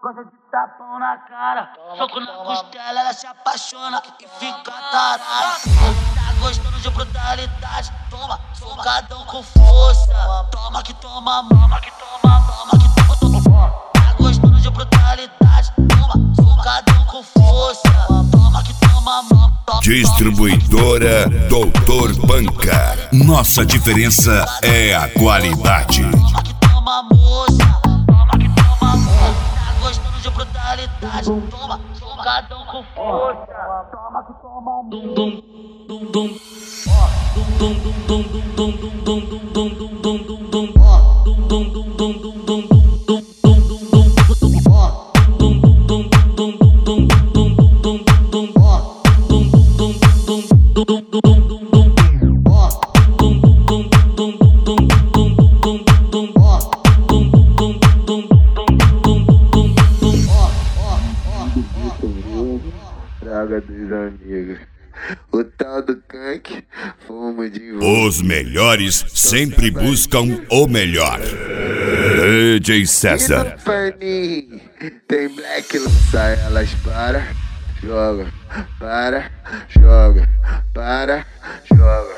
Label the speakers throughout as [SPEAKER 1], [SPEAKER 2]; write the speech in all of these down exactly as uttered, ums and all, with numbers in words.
[SPEAKER 1] gosta de tapão na cara. Soco na costela, ela se apaixona e fica tarada. Tá gostando de brutalidade? Toma, socadão com força. Toma que toma, mama que toma, mama que toma, toma. Tá gostando de brutalidade? Toma, socadão com força. Toma que toma, mama.
[SPEAKER 2] Distribuidora Doutor Banca. Nossa diferença é a qualidade.
[SPEAKER 1] Toma que toma, moça. Toma que toma, moça. Tá gostando de brutalidade? Toma, socadão com força. Toma que toma, dum dum dum dum. Dum dum dum dum dum dum dum dum dum dum dum dum. Dum dum dum dum dum dum dum dum.
[SPEAKER 3] Traga dos amigos. O tal do Kank, fumo de volta.
[SPEAKER 2] Os melhores sempre buscam o melhor. D J César.
[SPEAKER 3] Tem black, sai, elas para, joga, para, joga, para, joga.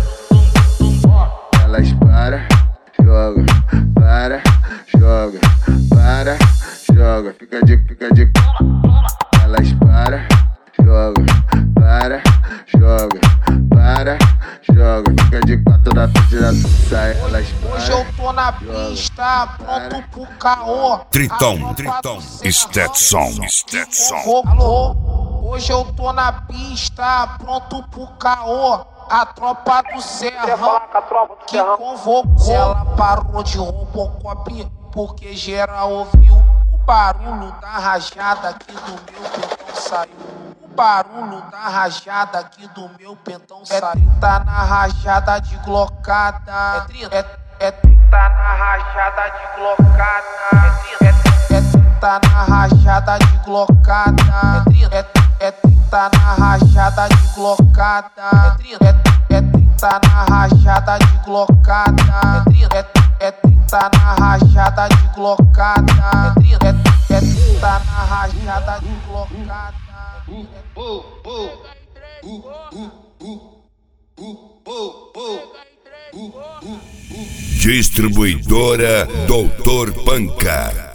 [SPEAKER 3] Elas para, joga, para, joga, para, joga. Fica de, fica de. Elas para, joga, para, joga, para, joga. Fica de quatro da frente da sai, elas para.
[SPEAKER 4] Hoje eu tô na pista, pronto pro caô.
[SPEAKER 2] Triton, Triton, Stetson, Stetson.
[SPEAKER 4] Alô, hoje eu tô na pista, pronto pro caô. A tropa do Serrão que convocou. Ela parou de Robocop porque geral ouviu o barulho da rajada aqui do meu pentão saiu. O barulho da rajada aqui do meu pentão saiu. É trinta na rajada de glocada. É trinta, é, é trinta na rajada de glocada. É, é, é trinta na rajada de glocada. É trinta, é, é trinta na rajada de glocada. É trinta, é, é trinta na rajada de glocada. É trinta, é, é trinta na rajada de glocada. É trinta, é, é trinta na rajada de glocada.
[SPEAKER 2] Distribuidora Doutor Banca.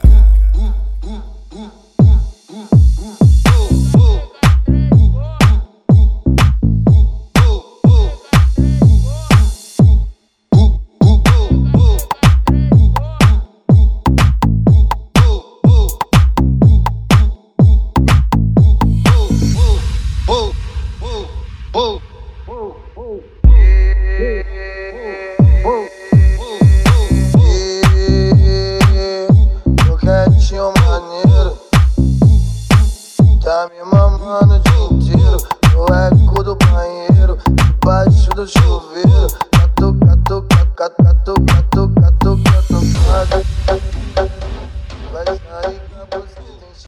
[SPEAKER 3] Eu quero encher o maneiro, tá me mamando o dia inteiro. No eco do banheiro, debaixo do chuveiro.